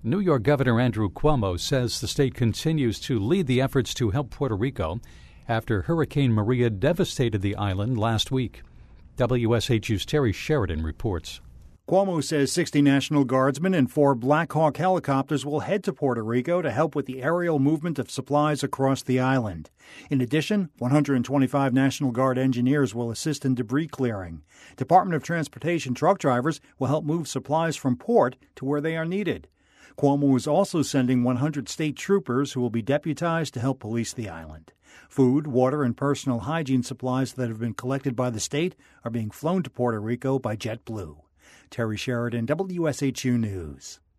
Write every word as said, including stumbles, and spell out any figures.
New York Governor Andrew Cuomo says the state continues to lead the efforts to help Puerto Rico after Hurricane Maria devastated the island last week. W S H U's Terry Sheridan reports. Cuomo says sixty National Guardsmen and four Black Hawk helicopters will head to Puerto Rico to help with the aerial movement of supplies across the island. In addition, one hundred twenty-five National Guard engineers will assist in debris clearing. Department of Transportation truck drivers will help move supplies from port to where they are needed. Cuomo is also sending one hundred state troopers who will be deputized to help police the island. Food, water, and personal hygiene supplies that have been collected by the state are being flown to Puerto Rico by JetBlue. Terry Sheridan, W S H U News.